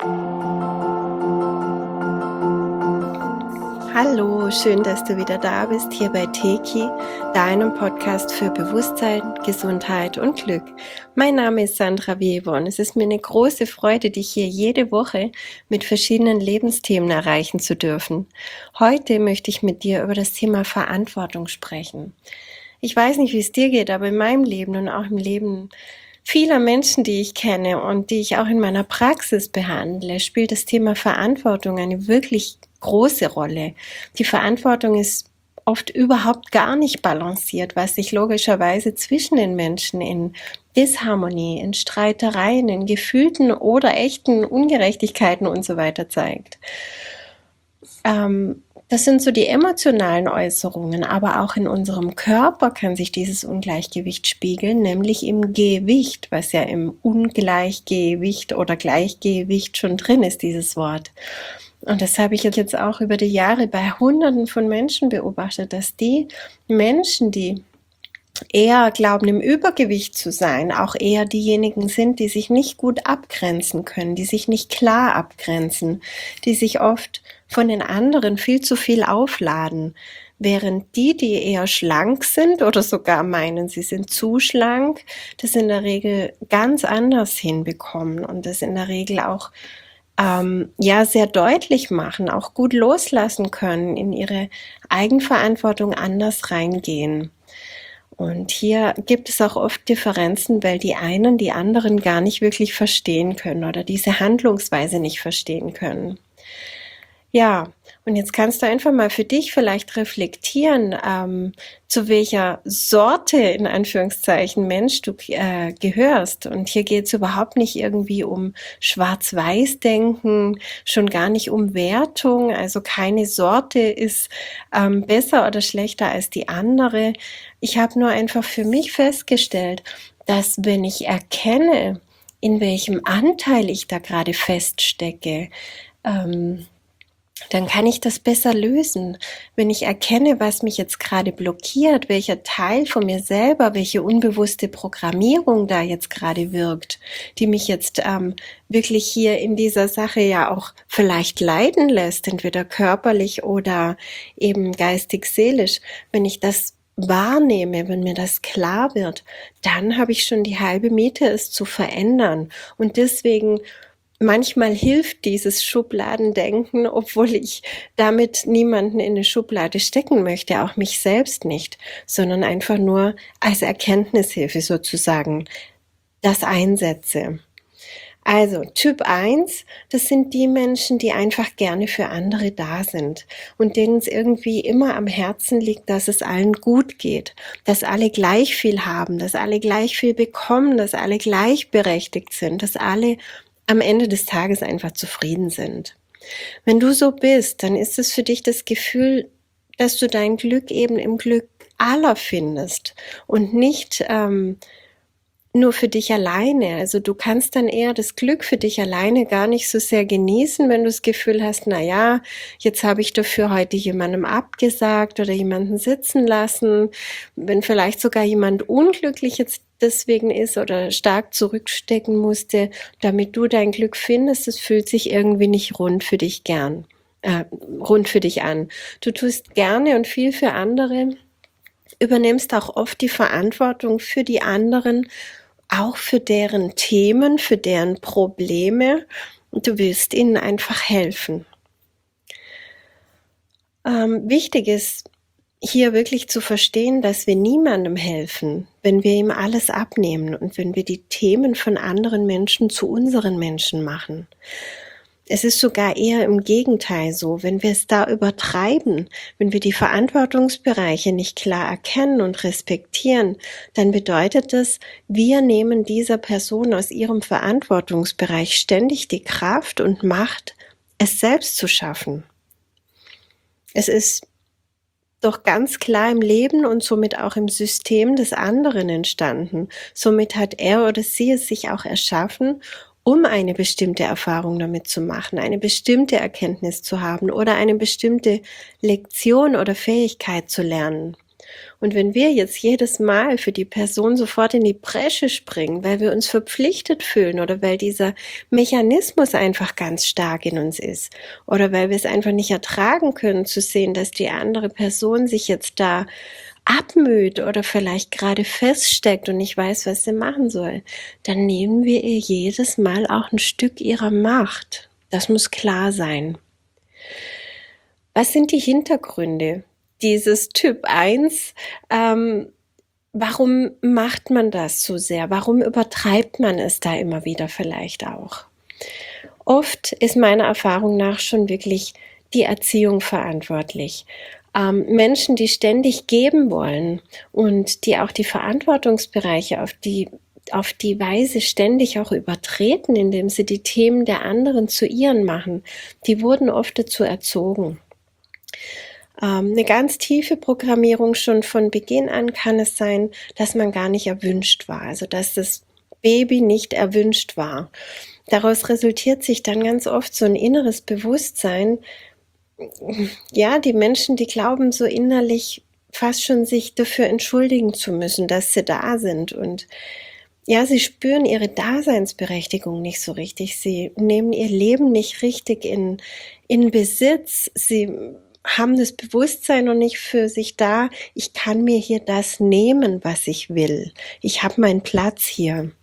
Hallo, schön, dass du wieder da bist hier bei Teki, deinem Podcast für Bewusstsein, Gesundheit und Glück. Mein Name ist Sandra Weber und es ist mir eine große Freude, dich hier jede Woche mit verschiedenen Lebensthemen erreichen zu dürfen. Heute möchte ich mit dir über das Thema Verantwortung sprechen. Ich weiß nicht, wie es dir geht, aber in meinem Leben und auch im Leben vieler Menschen, die ich kenne und die ich auch in meiner Praxis behandle, spielt das Thema Verantwortung eine wirklich große Rolle. Die Verantwortung ist oft überhaupt gar nicht balanciert, was sich logischerweise zwischen den Menschen in Disharmonie, in Streitereien, in gefühlten oder echten Ungerechtigkeiten und so weiter zeigt. Das sind so die emotionalen Äußerungen, aber auch in unserem Körper kann sich dieses Ungleichgewicht spiegeln, nämlich im Gewicht, was ja im Ungleichgewicht oder Gleichgewicht schon drin ist, dieses Wort. Und das habe ich jetzt auch über die Jahre bei Hunderten von Menschen beobachtet, dass die Menschen, die eher glauben, im Übergewicht zu sein, auch eher diejenigen sind, die sich nicht gut abgrenzen können, die sich nicht klar abgrenzen, die sich oft von den anderen viel zu viel aufladen, während die eher schlank sind oder sogar meinen, sie sind zu schlank, das in der Regel ganz anders hinbekommen und das in der Regel auch sehr deutlich machen, auch gut loslassen können, in ihre Eigenverantwortung anders reingehen. Und hier gibt es auch oft Differenzen, weil die einen die anderen gar nicht wirklich verstehen können oder diese Handlungsweise nicht verstehen können. Ja, und jetzt kannst du einfach mal für dich vielleicht reflektieren, zu welcher Sorte, in Anführungszeichen, Mensch du gehörst. Und hier geht es überhaupt nicht irgendwie um Schwarz-Weiß-Denken, schon gar nicht um Wertung. Also keine Sorte ist besser oder schlechter als die andere. Ich habe nur einfach für mich festgestellt, dass wenn ich erkenne, in welchem Anteil ich da gerade feststecke, dann kann ich das besser lösen. Wenn ich erkenne, was mich jetzt gerade blockiert, welcher Teil von mir selber, welche unbewusste Programmierung da jetzt gerade wirkt, die mich jetzt wirklich hier in dieser Sache ja auch vielleicht leiden lässt, entweder körperlich oder eben geistig-seelisch, wenn ich das wahrnehme, wenn mir das klar wird, dann habe ich schon die halbe Miete, es zu verändern. Und deswegen manchmal hilft dieses Schubladendenken, obwohl ich damit niemanden in eine Schublade stecken möchte, auch mich selbst nicht, sondern einfach nur als Erkenntnishilfe sozusagen das einsetze. Also Typ 1, das sind die Menschen, die einfach gerne für andere da sind und denen es irgendwie immer am Herzen liegt, dass es allen gut geht, dass alle gleich viel haben, dass alle gleich viel bekommen, dass alle gleichberechtigt sind, dass alle am Ende des Tages einfach zufrieden sind. Wenn du so bist, dann ist es für dich das Gefühl, dass du dein Glück eben im Glück aller findest und nicht nur für dich alleine. Also du kannst dann eher das Glück für dich alleine gar nicht so sehr genießen, wenn du das Gefühl hast, na ja, jetzt habe ich dafür heute jemandem abgesagt oder jemanden sitzen lassen. Wenn vielleicht sogar jemand unglücklich jetzt deswegen ist oder stark zurückstecken musste, damit du dein Glück findest, es fühlt sich irgendwie nicht rund für dich rund für dich an. Du tust gerne und viel für andere, übernimmst auch oft die Verantwortung für die anderen, auch für deren Themen, für deren Probleme. Und du willst ihnen einfach helfen. Wichtig ist, hier wirklich zu verstehen, dass wir niemandem helfen, wenn wir ihm alles abnehmen und wenn wir die Themen von anderen Menschen zu unseren Menschen machen. Es ist sogar eher im Gegenteil so, wenn wir es da übertreiben, wenn wir die Verantwortungsbereiche nicht klar erkennen und respektieren, dann bedeutet das, wir nehmen dieser Person aus ihrem Verantwortungsbereich ständig die Kraft und Macht, es selbst zu schaffen. Es ist doch ganz klar im Leben und somit auch im System des anderen entstanden. Somit hat er oder sie es sich auch erschaffen, um eine bestimmte Erfahrung damit zu machen, eine bestimmte Erkenntnis zu haben oder eine bestimmte Lektion oder Fähigkeit zu lernen. Und wenn wir jetzt jedes Mal für die Person sofort in die Bresche springen, weil wir uns verpflichtet fühlen oder weil dieser Mechanismus einfach ganz stark in uns ist oder weil wir es einfach nicht ertragen können zu sehen, dass die andere Person sich jetzt da abmüht oder vielleicht gerade feststeckt und nicht weiß, was sie machen soll, dann nehmen wir ihr jedes Mal auch ein Stück ihrer Macht. Das muss klar sein. Was sind die Hintergründe dieses Typ 1? Warum macht man das so sehr? Warum übertreibt man es da immer wieder vielleicht auch? Oft ist meiner Erfahrung nach schon wirklich die Erziehung verantwortlich. Menschen, die ständig geben wollen und die auch die Verantwortungsbereiche auf die Weise ständig auch übertreten, indem sie die Themen der anderen zu ihren machen, die wurden oft dazu erzogen. Eine ganz tiefe Programmierung schon von Beginn an kann es sein, dass man gar nicht erwünscht war, also dass das Baby nicht erwünscht war. Daraus resultiert sich dann ganz oft so ein inneres Bewusstsein. Ja, die Menschen, die glauben so innerlich fast schon sich dafür entschuldigen zu müssen, dass sie da sind. Und ja, sie spüren ihre Daseinsberechtigung nicht so richtig. Sie nehmen ihr Leben nicht richtig in Besitz. Sie haben das Bewusstsein noch nicht für sich da. Ich kann mir hier das nehmen, was ich will. Ich habe meinen Platz hier.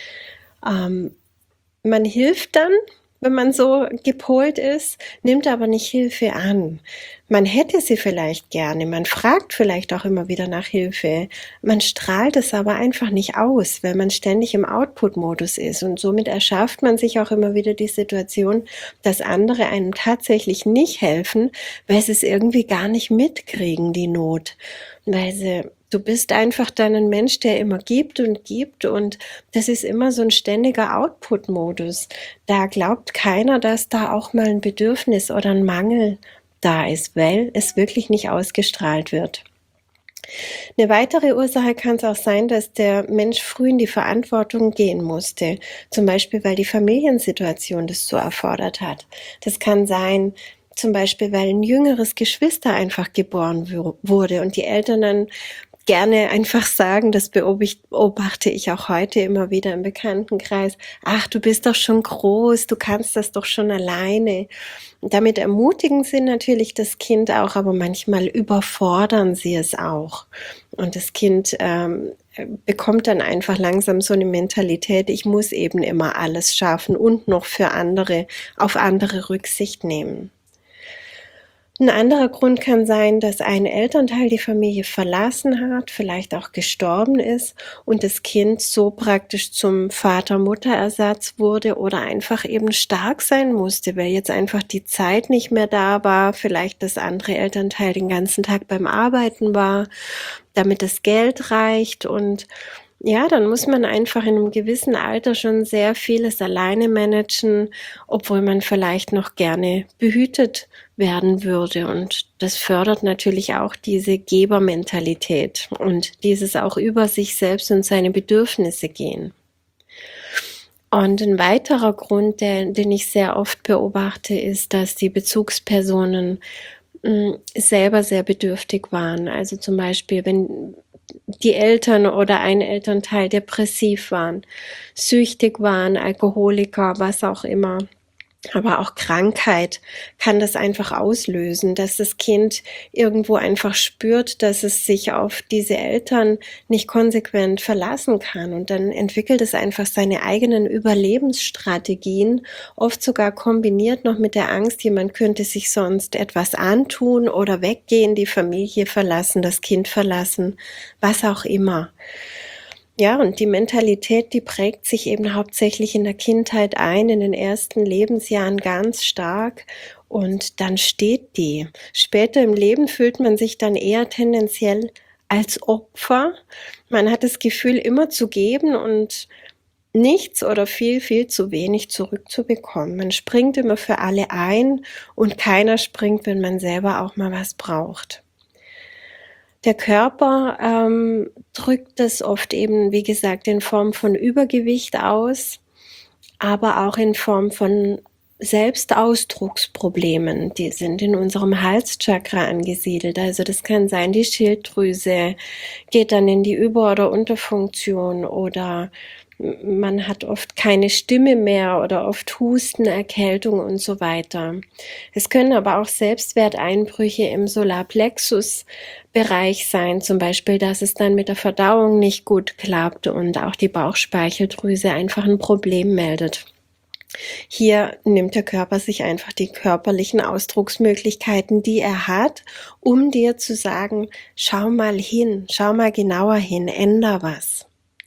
Man hilft dann, wenn man so gepolt ist, nimmt aber nicht Hilfe an. Man hätte sie vielleicht gerne, man fragt vielleicht auch immer wieder nach Hilfe, man strahlt es aber einfach nicht aus, weil man ständig im Output-Modus ist und somit erschafft man sich auch immer wieder die Situation, dass andere einem tatsächlich nicht helfen, weil sie es irgendwie gar nicht mitkriegen, die Not, du bist einfach dann ein Mensch, der immer gibt und das ist immer so ein ständiger Output-Modus. Da glaubt keiner, dass da auch mal ein Bedürfnis oder ein Mangel da ist, weil es wirklich nicht ausgestrahlt wird. Eine weitere Ursache kann es auch sein, dass der Mensch früh in die Verantwortung gehen musste, zum Beispiel weil die Familiensituation das so erfordert hat. Das kann sein, zum Beispiel, weil ein jüngeres Geschwister einfach geboren wurde und die Eltern dann gerne einfach sagen, das beobachte ich auch heute immer wieder im Bekanntenkreis, ach, du bist doch schon groß, du kannst das doch schon alleine. Und damit ermutigen sie natürlich das Kind auch, aber manchmal überfordern sie es auch. Und das Kind bekommt dann einfach langsam so eine Mentalität, ich muss eben immer alles schaffen und noch für andere, auf andere Rücksicht nehmen. Ein anderer Grund kann sein, dass ein Elternteil die Familie verlassen hat, vielleicht auch gestorben ist und das Kind so praktisch zum Vater-Mutter-Ersatz wurde oder einfach eben stark sein musste, weil jetzt einfach die Zeit nicht mehr da war, vielleicht das andere Elternteil den ganzen Tag beim Arbeiten war, damit das Geld reicht und ja, dann muss man einfach in einem gewissen Alter schon sehr vieles alleine managen, obwohl man vielleicht noch gerne behütet werden würde. Und das fördert natürlich auch diese Gebermentalität und dieses auch über sich selbst und seine Bedürfnisse gehen. Und ein weiterer Grund, den ich sehr oft beobachte, ist, dass die Bezugspersonen selber sehr bedürftig waren. Also zum Beispiel, wenn die Eltern oder ein Elternteil depressiv waren, süchtig waren, Alkoholiker, was auch immer. Aber auch Krankheit kann das einfach auslösen, dass das Kind irgendwo einfach spürt, dass es sich auf diese Eltern nicht konsequent verlassen kann. Und dann entwickelt es einfach seine eigenen Überlebensstrategien, oft sogar kombiniert noch mit der Angst, jemand könnte sich sonst etwas antun oder weggehen, die Familie verlassen, das Kind verlassen, was auch immer. Ja, und die Mentalität, die prägt sich eben hauptsächlich in der Kindheit ein, in den ersten Lebensjahren ganz stark und dann steht die. Später im Leben fühlt man sich dann eher tendenziell als Opfer. Man hat das Gefühl, immer zu geben und nichts oder viel, viel zu wenig zurückzubekommen. Man springt immer für alle ein und keiner springt, wenn man selber auch mal was braucht. Der Körper drückt das oft eben, wie gesagt, in Form von Übergewicht aus, aber auch in Form von Selbstausdrucksproblemen, die sind in unserem Halschakra angesiedelt. Also das kann sein, die Schilddrüse geht dann in die Über- oder Unterfunktion oder man hat oft keine Stimme mehr oder oft Husten, Erkältung und so weiter. Es können aber auch Selbstwerteinbrüche im Solarplexus-Bereich sein, zum Beispiel, dass es dann mit der Verdauung nicht gut klappt und auch die Bauchspeicheldrüse einfach ein Problem meldet. Hier nimmt der Körper sich einfach die körperlichen Ausdrucksmöglichkeiten, die er hat, um dir zu sagen, schau mal hin, schau mal genauer hin, änder was.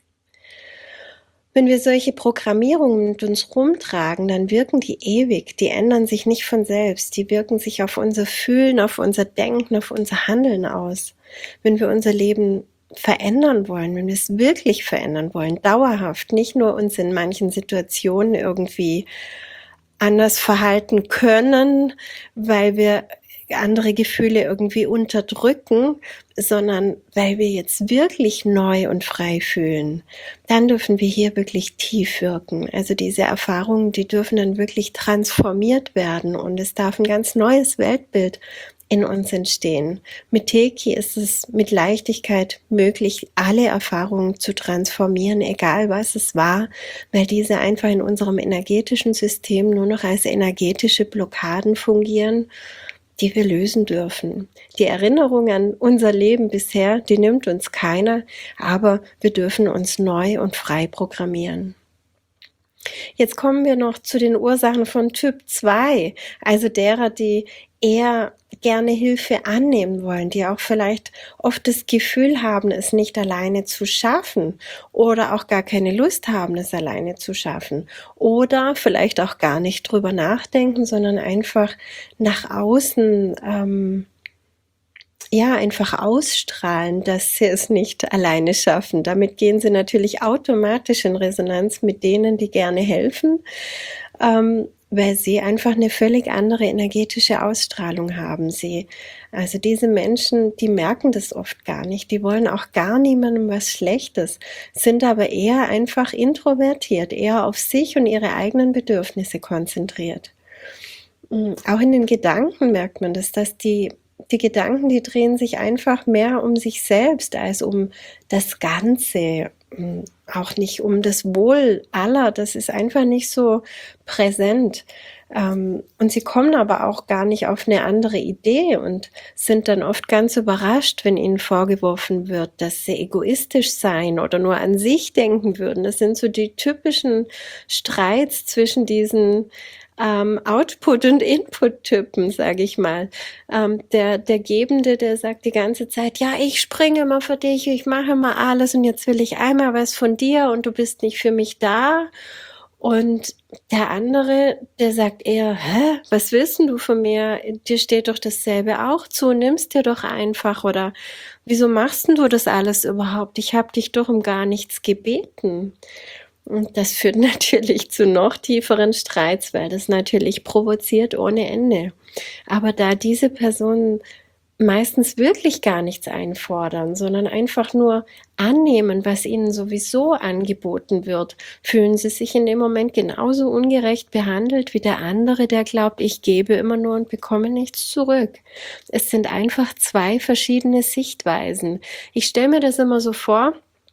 Wenn wir solche Programmierungen mit uns rumtragen, dann wirken die ewig, die ändern sich nicht von selbst, die wirken sich auf unser Fühlen, auf unser Denken, auf unser Handeln aus. Wenn wir unser Leben verändern wollen, wenn wir es wirklich verändern wollen, dauerhaft, nicht nur uns in manchen Situationen irgendwie anders verhalten können, weil wir andere Gefühle irgendwie unterdrücken, sondern weil wir jetzt wirklich neu und frei fühlen, dann dürfen wir hier wirklich tief wirken. Also diese Erfahrungen, die dürfen dann wirklich transformiert werden und es darf ein ganz neues Weltbild in uns entstehen. Mit Teki ist es mit Leichtigkeit möglich, alle Erfahrungen zu transformieren, egal was es war, weil diese einfach in unserem energetischen System nur noch als energetische Blockaden fungieren, die wir lösen dürfen. Die Erinnerung an unser Leben bisher, die nimmt uns keiner, aber wir dürfen uns neu und frei programmieren. Jetzt kommen wir noch zu den Ursachen von Typ 2, also derer, die eher gerne Hilfe annehmen wollen, die auch vielleicht oft das Gefühl haben, es nicht alleine zu schaffen oder auch gar keine Lust haben, es alleine zu schaffen oder vielleicht auch gar nicht drüber nachdenken, sondern einfach nach außen einfach ausstrahlen, dass sie es nicht alleine schaffen. Damit gehen sie natürlich automatisch in Resonanz mit denen, die gerne helfen, weil sie einfach eine völlig andere energetische Ausstrahlung haben. Also diese Menschen, die merken das oft gar nicht, die wollen auch gar niemandem was Schlechtes, sind aber eher einfach introvertiert, eher auf sich und ihre eigenen Bedürfnisse konzentriert. Auch in den Gedanken merkt man das, dass die Gedanken, die drehen sich einfach mehr um sich selbst als um das Ganze, auch nicht um das Wohl aller. Das ist einfach nicht so präsent. Und sie kommen aber auch gar nicht auf eine andere Idee und sind dann oft ganz überrascht, wenn ihnen vorgeworfen wird, dass sie egoistisch seien oder nur an sich denken würden. Das sind so die typischen Streits zwischen diesen Output- und Input-Typen, sage ich mal. Der Gebende, der sagt die ganze Zeit, ja, ich springe immer für dich, ich mache immer alles und jetzt will ich einmal was von dir und du bist nicht für mich da. Und der andere, der sagt eher, hä, was willst denn du von mir? Dir steht doch dasselbe auch zu, nimm's dir doch einfach oder wieso machst denn du das alles überhaupt? Ich habe dich doch um gar nichts gebeten. Und das führt natürlich zu noch tieferen Streits, weil das natürlich provoziert ohne Ende. Aber da diese Personen meistens wirklich gar nichts einfordern, sondern einfach nur annehmen, was ihnen sowieso angeboten wird, fühlen sie sich in dem Moment genauso ungerecht behandelt wie der andere, der glaubt, ich gebe immer nur und bekomme nichts zurück. Es sind einfach zwei verschiedene Sichtweisen. Ich stelle mir das immer so vor,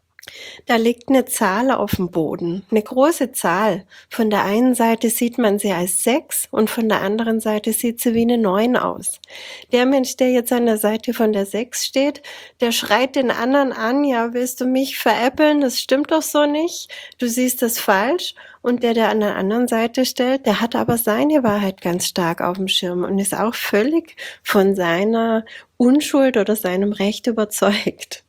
da liegt eine Zahl auf dem Boden, eine große Zahl. Von der einen Seite sieht man sie als 6 und von der anderen Seite sieht sie wie eine 9 aus. Der Mensch, der jetzt an der Seite von der 6 steht, der schreit den anderen an, ja, willst du mich veräppeln? Das stimmt doch so nicht. Du siehst das falsch. Und der an der anderen Seite steht, der hat aber seine Wahrheit ganz stark auf dem Schirm und ist auch völlig von seiner Unschuld oder seinem Recht überzeugt.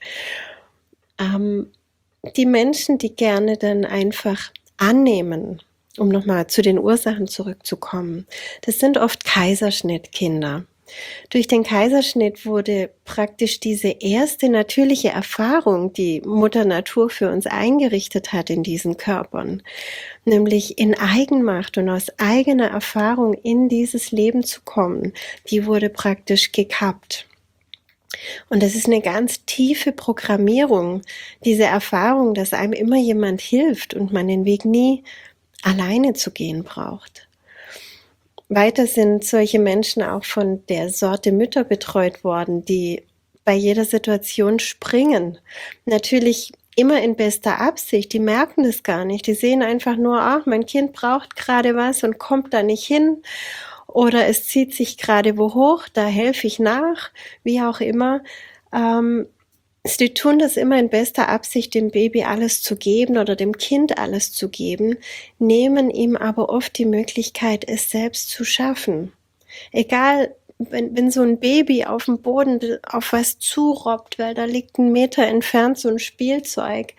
Die Menschen, die gerne dann einfach annehmen, um nochmal zu den Ursachen zurückzukommen, das sind oft Kaiserschnittkinder. Durch den Kaiserschnitt wurde praktisch diese erste natürliche Erfahrung, die Mutter Natur für uns eingerichtet hat in diesen Körpern, nämlich in Eigenmacht und aus eigener Erfahrung in dieses Leben zu kommen, die wurde praktisch gekappt. Und das ist eine ganz tiefe Programmierung, diese Erfahrung, dass einem immer jemand hilft und man den Weg nie alleine zu gehen braucht. Weiter sind solche Menschen auch von der Sorte Mütter betreut worden, die bei jeder Situation springen. Natürlich immer in bester Absicht, die merken das gar nicht. Die sehen einfach nur: „Ach, mein Kind braucht gerade was und kommt da nicht hin“, oder es zieht sich gerade wo hoch, da helfe ich nach, wie auch immer. Ähm, Sie tun das immer in bester Absicht, dem Baby alles zu geben oder dem Kind alles zu geben, nehmen ihm aber oft die Möglichkeit, es selbst zu schaffen. Egal, wenn so ein Baby auf dem Boden auf was zurobbt, weil da liegt 'n Meter entfernt so ein Spielzeug,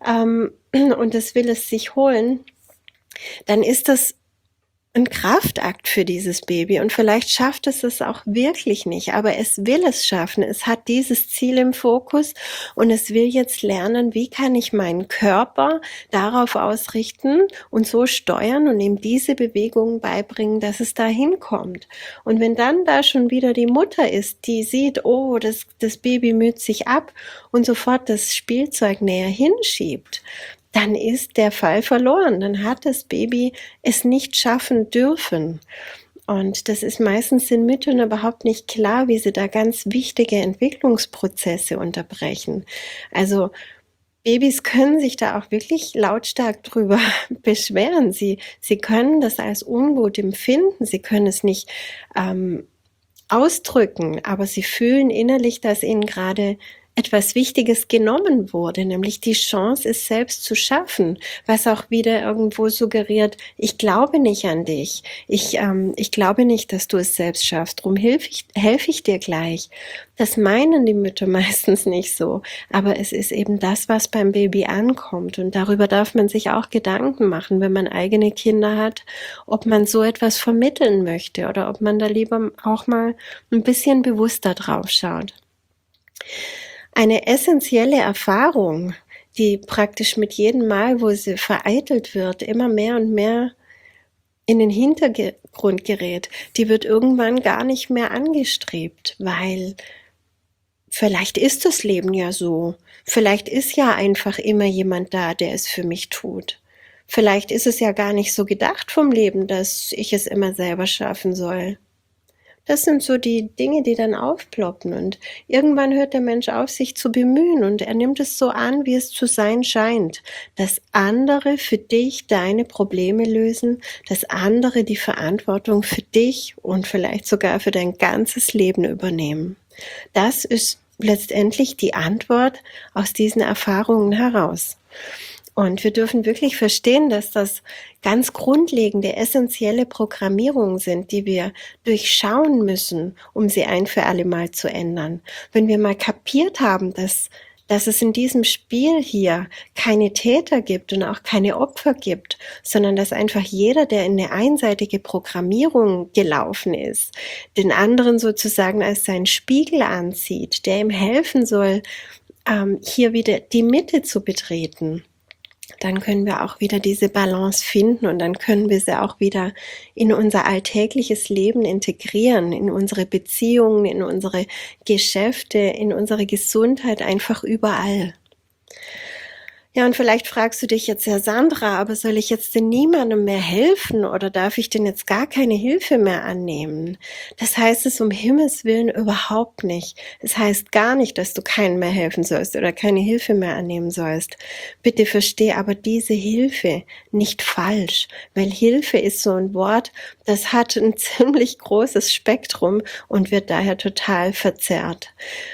und das will es sich holen, dann ist das ein Kraftakt für dieses Baby, und vielleicht schafft es auch wirklich nicht, aber es will es schaffen. Es hat dieses Ziel im Fokus und es will jetzt lernen, wie kann ich meinen Körper darauf ausrichten und so steuern und ihm diese Bewegungen beibringen, dass es da hinkommt. Und wenn dann da schon wieder die Mutter ist, die sieht: „Oh, das Baby müht sich ab“, und sofort das Spielzeug näher hinschiebt, dann ist der Fall verloren. Dann hat das Baby es nicht schaffen dürfen. Und das ist meistens den Müttern überhaupt nicht klar, wie sie da ganz wichtige Entwicklungsprozesse unterbrechen. Also Babys können sich da auch wirklich lautstark drüber beschweren. Sie können das als ungut empfinden. Sie können es nicht ausdrücken, aber sie fühlen innerlich, dass ihnen gerade etwas Wichtiges genommen wurde, nämlich die Chance, es selbst zu schaffen, was auch wieder irgendwo suggeriert: „Ich glaube nicht an dich. Ich glaube nicht, dass du es selbst schaffst. Drum helfe ich dir gleich.“ Das meinen die Mütter meistens nicht so, aber es ist eben das, was beim Baby ankommt, und darüber darf man sich auch Gedanken machen, wenn man eigene Kinder hat, ob man so etwas vermitteln möchte oder ob man da lieber auch mal ein bisschen bewusster drauf schaut. Eine essentielle Erfahrung, die praktisch mit jedem Mal, wo sie vereitelt wird, immer mehr und mehr in den Hintergrund gerät, die wird irgendwann gar nicht mehr angestrebt, weil vielleicht ist das Leben ja so. Vielleicht ist ja einfach immer jemand da, der es für mich tut. Vielleicht ist es ja gar nicht so gedacht vom Leben, dass ich es immer selber schaffen soll. Das sind so die Dinge, die dann aufploppen, und irgendwann hört der Mensch auf, sich zu bemühen, und er nimmt es so an, wie es zu sein scheint, dass andere für dich deine Probleme lösen, dass andere die Verantwortung für dich und vielleicht sogar für dein ganzes Leben übernehmen. Das ist letztendlich die Antwort aus diesen Erfahrungen heraus. Und wir dürfen wirklich verstehen, dass das ganz grundlegende, essentielle Programmierungen sind, die wir durchschauen müssen, um sie ein für alle Mal zu ändern. Wenn wir mal kapiert haben, dass es in diesem Spiel hier keine Täter gibt und auch keine Opfer gibt, sondern dass einfach jeder, der in eine einseitige Programmierung gelaufen ist, den anderen sozusagen als seinen Spiegel ansieht, der ihm helfen soll, hier wieder die Mitte zu betreten, dann können wir auch wieder diese Balance finden, und dann können wir sie auch wieder in unser alltägliches Leben integrieren, in unsere Beziehungen, in unsere Geschäfte, in unsere Gesundheit, einfach überall. Ja, und vielleicht fragst du dich jetzt: „Ja, Sandra, aber soll ich jetzt denn niemandem mehr helfen oder darf ich denn jetzt gar keine Hilfe mehr annehmen?“ Das heißt es um Himmels Willen überhaupt nicht. Es heißt gar nicht, dass du keinen mehr helfen sollst oder keine Hilfe mehr annehmen sollst. Bitte verstehe aber diese Hilfe nicht falsch, weil Hilfe ist so ein Wort, das hat ein ziemlich großes Spektrum und wird daher total verzerrt.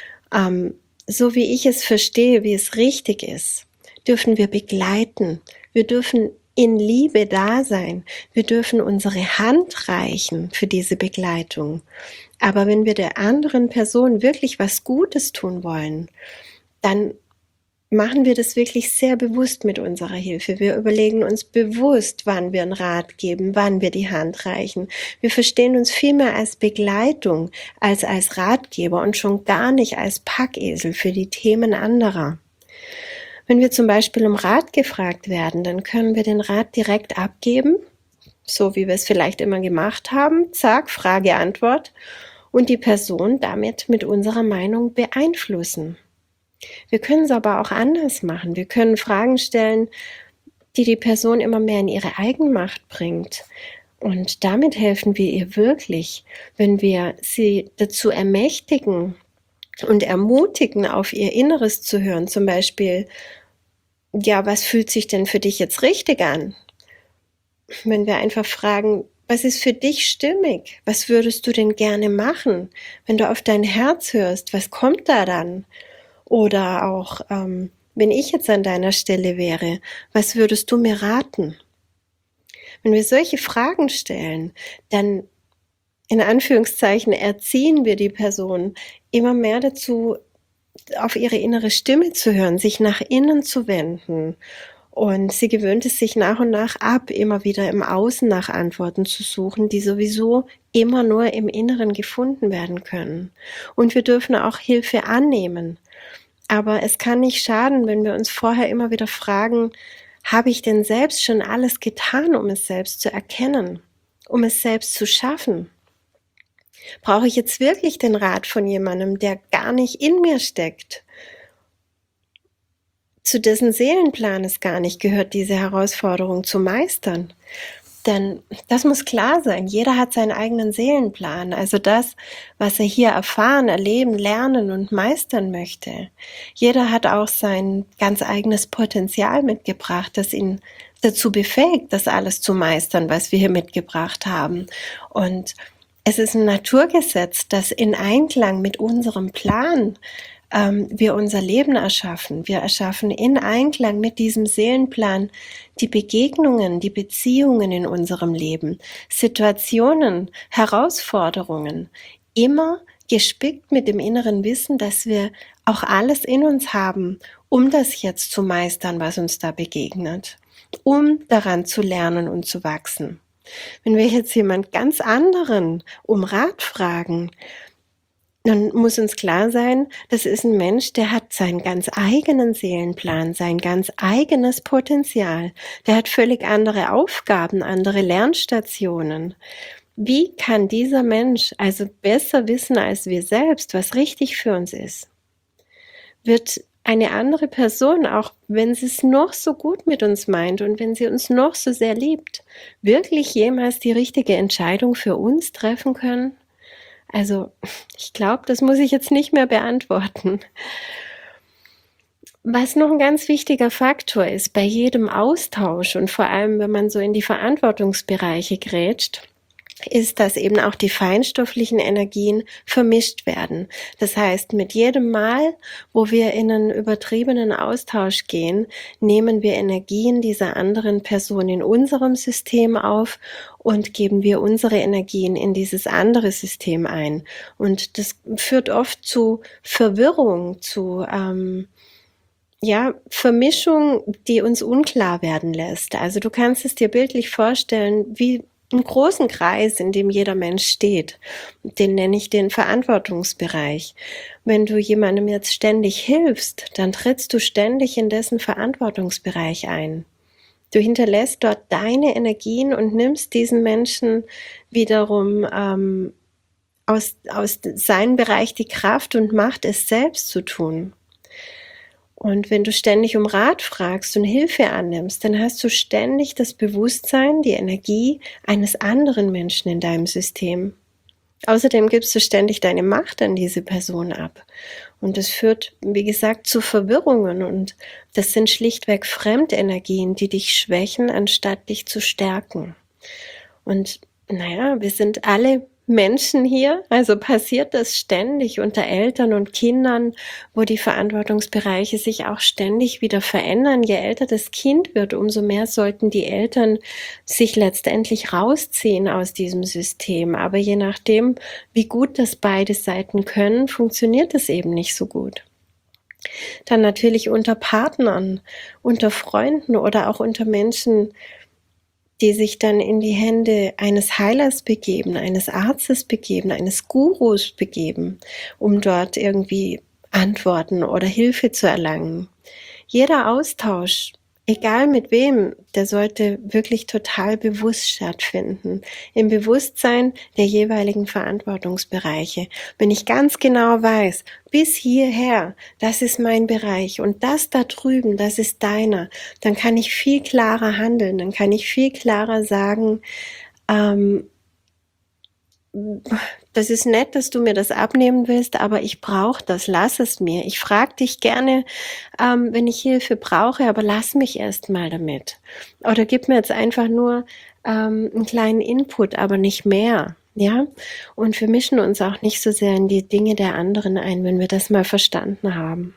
So wie ich es verstehe, wie es richtig ist, dürfen wir begleiten. Wir dürfen in Liebe da sein. Wir dürfen unsere Hand reichen für diese Begleitung. Aber wenn wir der anderen Person wirklich was Gutes tun wollen, dann machen wir das wirklich sehr bewusst mit unserer Hilfe. Wir überlegen uns bewusst, wann wir einen Rat geben, wann wir die Hand reichen. Wir verstehen uns viel mehr als Begleitung als Ratgeber und schon gar nicht als Packesel für die Themen anderer. Wenn wir zum Beispiel um Rat gefragt werden, dann können wir den Rat direkt abgeben, so wie wir es vielleicht immer gemacht haben. Zack, Frage, Antwort. Und die Person damit mit unserer Meinung beeinflussen. Wir können es aber auch anders machen. Wir können Fragen stellen, die die Person immer mehr in ihre Eigenmacht bringt. Und damit helfen wir ihr wirklich, wenn wir sie dazu ermächtigen und ermutigen, auf ihr Inneres zu hören. Zum Beispiel, ja, was fühlt sich denn für dich jetzt richtig an? Wenn wir einfach fragen, was ist für dich stimmig? Was würdest du denn gerne machen? Wenn du auf dein Herz hörst, was kommt da dann? Oder auch, wenn ich jetzt an deiner Stelle wäre, was würdest du mir raten? Wenn wir solche Fragen stellen, dann in Anführungszeichen erziehen wir die Person immer mehr dazu, auf ihre innere Stimme zu hören, sich nach innen zu wenden. Und sie gewöhnt es sich nach und nach ab, immer wieder im Außen nach Antworten zu suchen, die sowieso immer nur im Inneren gefunden werden können. Und wir dürfen auch Hilfe annehmen. Aber es kann nicht schaden, wenn wir uns vorher immer wieder fragen, habe ich denn selbst schon alles getan, um es selbst zu erkennen, um es selbst zu schaffen? Brauche ich jetzt wirklich den Rat von jemandem, der gar nicht in mir steckt, zu dessen Seelenplan es gar nicht gehört, diese Herausforderung zu meistern? Denn das muss klar sein, jeder hat seinen eigenen Seelenplan, also das, was er hier erfahren, erleben, lernen und meistern möchte. Jeder hat auch sein ganz eigenes Potenzial mitgebracht, das ihn dazu befähigt, das alles zu meistern, was wir hier mitgebracht haben. Und es ist ein Naturgesetz, dass in Einklang mit unserem Plan wir unser Leben erschaffen. Wir erschaffen in Einklang mit diesem Seelenplan die Begegnungen, die Beziehungen in unserem Leben, Situationen, Herausforderungen, immer gespickt mit dem inneren Wissen, dass wir auch alles in uns haben, um das jetzt zu meistern, was uns da begegnet, um daran zu lernen und zu wachsen. Wenn wir jetzt jemand ganz anderen um Rat fragen, dann muss uns klar sein, das ist ein Mensch, der hat seinen ganz eigenen Seelenplan, sein ganz eigenes Potenzial. Der hat völlig andere Aufgaben, andere Lernstationen. Wie kann dieser Mensch also besser wissen als wir selbst, was richtig für uns ist? Wird eine andere Person, auch wenn sie es noch so gut mit uns meint und wenn sie uns noch so sehr liebt, wirklich jemals die richtige Entscheidung für uns treffen können? Also, ich glaube, das muss ich jetzt nicht mehr beantworten. Was noch ein ganz wichtiger Faktor ist bei jedem Austausch und vor allem, wenn man so in die Verantwortungsbereiche grätscht, ist, dass eben auch die feinstofflichen Energien vermischt werden. Das heißt, mit jedem Mal, wo wir in einen übertriebenen Austausch gehen, nehmen wir Energien dieser anderen Person in unserem System auf und geben wir unsere Energien in dieses andere System ein. Und das führt oft zu Verwirrung, zu Vermischung, die uns unklar werden lässt. Also du kannst es dir bildlich vorstellen, wie einen großen Kreis, in dem jeder Mensch steht. Den nenne ich den Verantwortungsbereich. Wenn du jemandem jetzt ständig hilfst, dann trittst du ständig in dessen Verantwortungsbereich ein. Du hinterlässt dort deine Energien und nimmst diesen Menschen wiederum aus seinem Bereich die Kraft und Macht, es selbst zu tun. Und wenn du ständig um Rat fragst und Hilfe annimmst, dann hast du ständig das Bewusstsein, die Energie eines anderen Menschen in deinem System. Außerdem gibst du ständig deine Macht an diese Person ab. Und das führt, wie gesagt, zu Verwirrungen. Und das sind schlichtweg Fremdenergien, die dich schwächen, anstatt dich zu stärken. Und wir sind alle Menschen hier, also passiert das ständig unter Eltern und Kindern, wo die Verantwortungsbereiche sich auch ständig wieder verändern. Je älter das Kind wird, umso mehr sollten die Eltern sich letztendlich rausziehen aus diesem System. Aber je nachdem, wie gut das beide Seiten können, funktioniert es eben nicht so gut. Dann natürlich unter Partnern, unter Freunden oder auch unter Menschen, die sich dann in die Hände eines Heilers begeben, eines Arztes begeben, eines Gurus begeben, um dort irgendwie Antworten oder Hilfe zu erlangen. Jeder Austausch, egal mit wem, der sollte wirklich total bewusst stattfinden, im Bewusstsein der jeweiligen Verantwortungsbereiche. Wenn ich ganz genau weiß, bis hierher, das ist mein Bereich und das da drüben, das ist deiner, dann kann ich viel klarer handeln, dann kann ich viel klarer sagen, ähm, das ist nett, dass du mir das abnehmen willst, aber ich brauche das, lass es mir. Ich frage dich gerne, wenn ich Hilfe brauche, aber lass mich erst mal damit. Oder gib mir jetzt einfach nur 'n kleinen Input, aber nicht mehr, ja? Und wir mischen uns auch nicht so sehr in die Dinge der anderen ein, wenn wir das mal verstanden haben.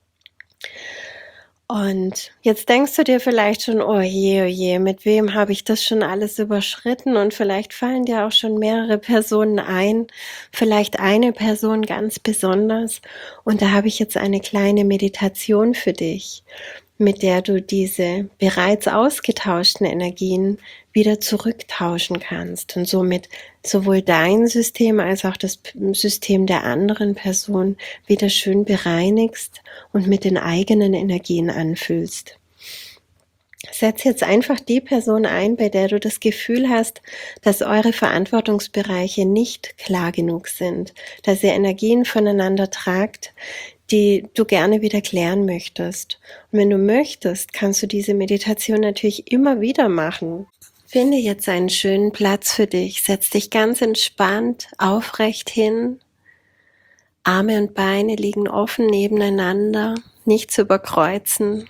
Und jetzt denkst du dir vielleicht schon: oh je, mit wem habe ich das schon alles überschritten?“ Und vielleicht fallen dir auch schon mehrere Personen ein, vielleicht eine Person ganz besonders. Und da habe ich jetzt eine kleine Meditation für dich, mit der du diese bereits ausgetauschten Energien wieder zurücktauschen kannst und somit sowohl dein System als auch das System der anderen Person wieder schön bereinigst und mit den eigenen Energien anfühlst. Setz jetzt einfach die Person ein, bei der du das Gefühl hast, dass eure Verantwortungsbereiche nicht klar genug sind, dass ihr Energien voneinander tragt, die du gerne wieder klären möchtest. Und wenn du möchtest, kannst du diese Meditation natürlich immer wieder machen. Finde jetzt einen schönen Platz für dich. Setz dich ganz entspannt aufrecht hin. Arme und Beine liegen offen nebeneinander, nicht zu überkreuzen.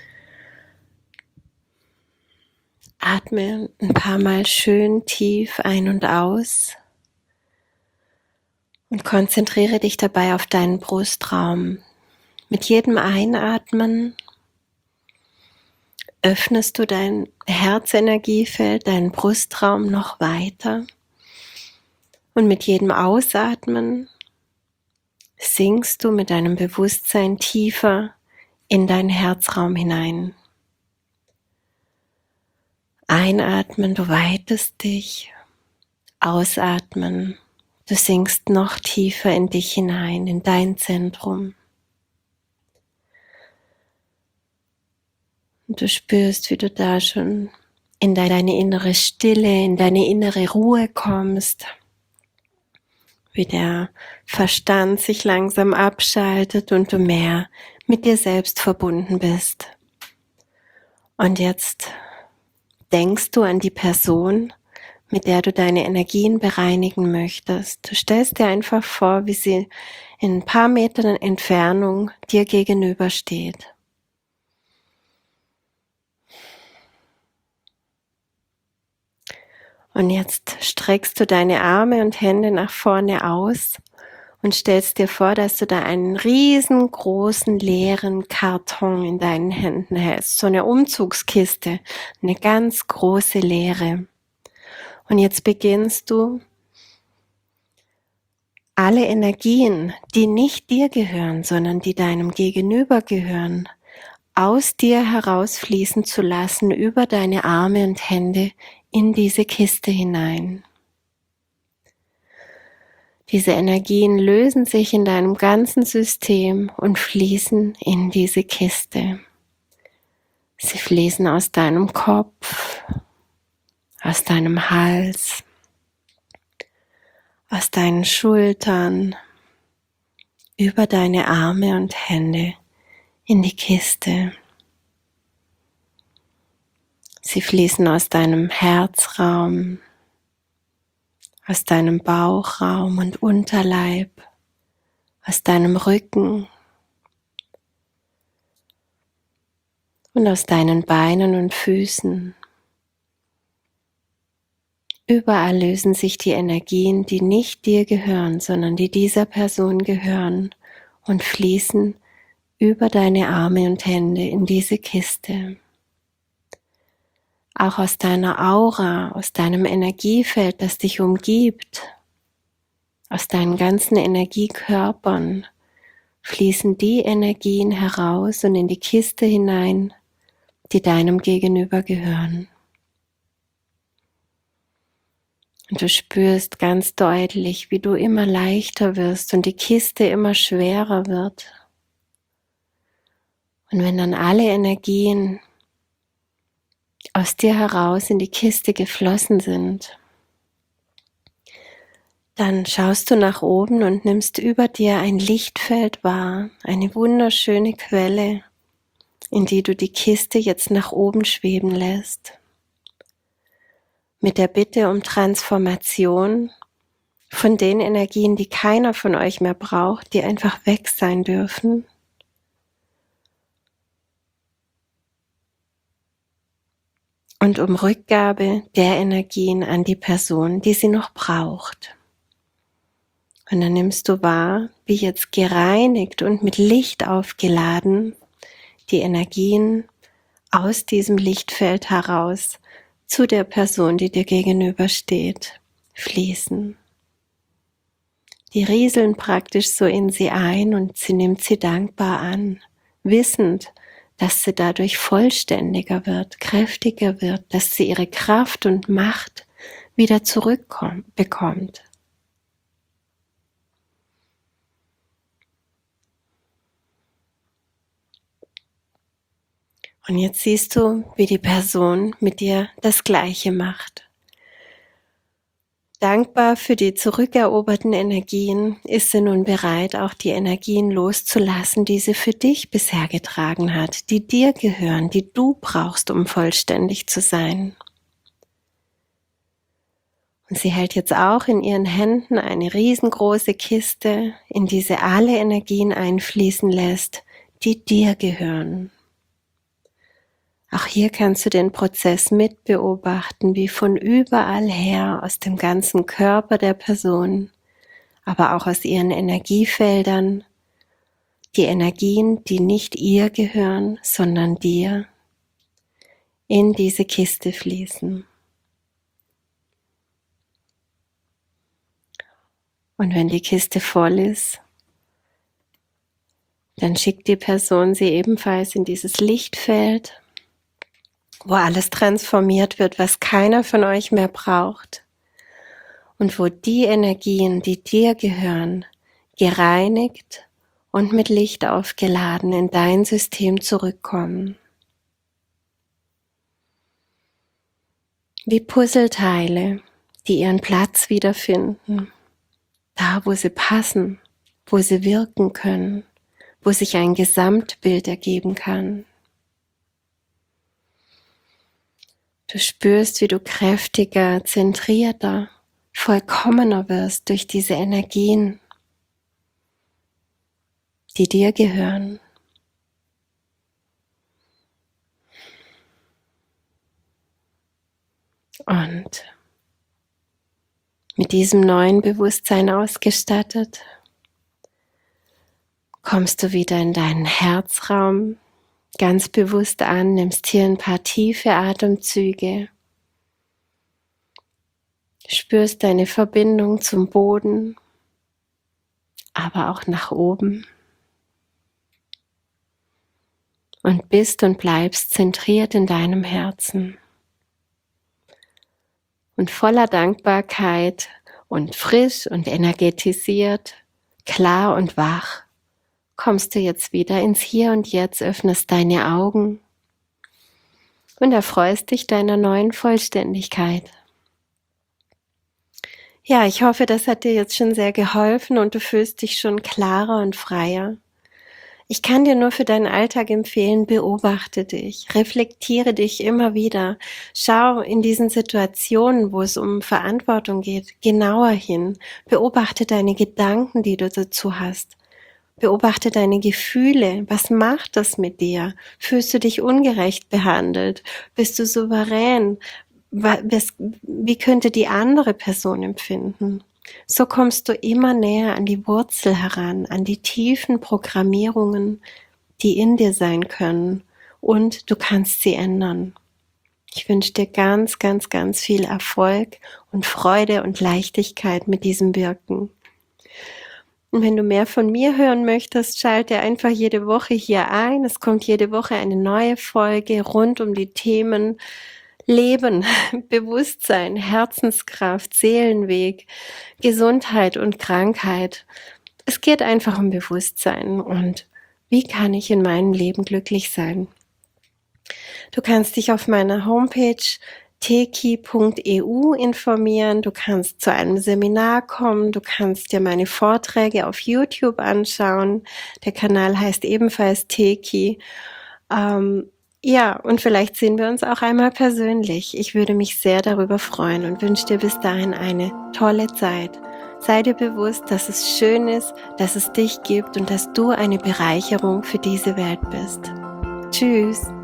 Atme ein paar Mal schön tief ein und aus und konzentriere dich dabei auf deinen Brustraum. Mit jedem Einatmen öffnest du dein Herzenergiefeld, deinen Brustraum noch weiter und mit jedem Ausatmen sinkst du mit deinem Bewusstsein tiefer in deinen Herzraum hinein. Einatmen, du weitest dich, ausatmen, du sinkst noch tiefer in dich hinein, in dein Zentrum. Und du spürst, wie du da schon in deine innere Stille, in deine innere Ruhe kommst, wie der Verstand sich langsam abschaltet und du mehr mit dir selbst verbunden bist. Und jetzt denkst du an die Person, mit der du deine Energien bereinigen möchtest. Du stellst dir einfach vor, wie sie in ein paar Metern Entfernung dir gegenübersteht. Und jetzt streckst du deine Arme und Hände nach vorne aus und stellst dir vor, dass du da einen riesengroßen leeren Karton in deinen Händen hältst. So eine Umzugskiste, eine ganz große leere. Und jetzt beginnst du, alle Energien, die nicht dir gehören, sondern die deinem Gegenüber gehören, aus dir herausfließen zu lassen über deine Arme und Hände in diese Kiste hinein. Diese Energien lösen sich in deinem ganzen System und fließen in diese Kiste. Sie fließen aus deinem Kopf, aus deinem Hals, aus deinen Schultern, über deine Arme und Hände in die Kiste. Sie fließen aus deinem Herzraum, aus deinem Bauchraum und Unterleib, aus deinem Rücken und aus deinen Beinen und Füßen. Überall lösen sich die Energien, die nicht dir gehören, sondern die dieser Person gehören und fließen über deine Arme und Hände in diese Kiste. Auch aus deiner Aura, aus deinem Energiefeld, das dich umgibt, aus deinen ganzen Energiekörpern fließen die Energien heraus und in die Kiste hinein, die deinem Gegenüber gehören. Und du spürst ganz deutlich, wie du immer leichter wirst und die Kiste immer schwerer wird. Und wenn dann alle Energien aus dir heraus in die Kiste geflossen sind, dann schaust du nach oben und nimmst über dir ein Lichtfeld wahr, eine wunderschöne Quelle, in die du die Kiste jetzt nach oben schweben lässt. mit der Bitte um Transformation von den Energien, die keiner von euch mehr braucht, die einfach weg sein dürfen. Und um Rückgabe der Energien an die Person, die sie noch braucht. Und dann nimmst du wahr, wie jetzt gereinigt und mit Licht aufgeladen die Energien aus diesem Lichtfeld heraus zu der Person, die dir gegenübersteht, fließen. Die rieseln praktisch so in sie ein und sie nimmt sie dankbar an, wissend, dass sie dadurch vollständiger wird, kräftiger wird, dass sie ihre Kraft und Macht wieder zurückbekommt. Und jetzt siehst du, wie die Person mit dir das Gleiche macht. Dankbar für die zurückeroberten Energien ist sie nun bereit, auch die Energien loszulassen, die sie für dich bisher getragen hat, die dir gehören, die du brauchst, um vollständig zu sein. Und sie hält jetzt auch in ihren Händen eine riesengroße Kiste, in die sie alle Energien einfließen lässt, die dir gehören. Auch hier kannst du den Prozess mitbeobachten, wie von überall her aus dem ganzen Körper der Person, aber auch aus ihren Energiefeldern, die Energien, die nicht ihr gehören, sondern dir, in diese Kiste fließen. Und wenn die Kiste voll ist, dann schickt die Person sie ebenfalls in dieses Lichtfeld, wo alles transformiert wird, was keiner von euch mehr braucht und wo die Energien, die dir gehören, gereinigt und mit Licht aufgeladen in dein System zurückkommen. Wie Puzzleteile, die ihren Platz wiederfinden, da wo sie passen, wo sie wirken können, wo sich ein Gesamtbild ergeben kann. Du spürst, wie du kräftiger, zentrierter, vollkommener wirst durch diese Energien, die dir gehören. Und mit diesem neuen Bewusstsein ausgestattet, kommst du wieder in deinen Herzraum, ganz bewusst an, nimmst hier ein paar tiefe Atemzüge, spürst deine Verbindung zum Boden, aber auch nach oben und bist und bleibst zentriert in deinem Herzen. Und voller Dankbarkeit und frisch und energetisiert, klar und wach, kommst du jetzt wieder ins Hier und Jetzt, öffnest deine Augen und erfreust dich deiner neuen Vollständigkeit. Ja, ich hoffe, das hat dir jetzt schon sehr geholfen und du fühlst dich schon klarer und freier. Ich kann dir nur für deinen Alltag empfehlen, beobachte dich, reflektiere dich immer wieder. Schau in diesen Situationen, wo es um Verantwortung geht, genauer hin. Beobachte deine Gedanken, die du dazu hast. Beobachte deine Gefühle. Was macht das mit dir? Fühlst du dich ungerecht behandelt? Bist du souverän? Wie könnte die andere Person empfinden? So kommst du immer näher an die Wurzel heran, an die tiefen Programmierungen, die in dir sein können, und du kannst sie ändern. Ich wünsche dir ganz, ganz, ganz viel Erfolg und Freude und Leichtigkeit mit diesem Wirken. Und wenn du mehr von mir hören möchtest, schalte einfach jede Woche hier ein. Es kommt jede Woche eine neue Folge rund um die Themen Leben, Bewusstsein, Herzenskraft, Seelenweg, Gesundheit und Krankheit. Es geht einfach um Bewusstsein und wie kann ich in meinem Leben glücklich sein. Du kannst dich auf meiner Homepage teki.eu informieren, du kannst zu einem Seminar kommen, du kannst dir meine Vorträge auf YouTube anschauen. Der Kanal heißt ebenfalls Teki. Ja, und vielleicht sehen wir uns auch einmal persönlich. Ich würde mich sehr darüber freuen und wünsche dir bis dahin eine tolle Zeit. Sei dir bewusst, dass es schön ist, dass es dich gibt und dass du eine Bereicherung für diese Welt bist. Tschüss.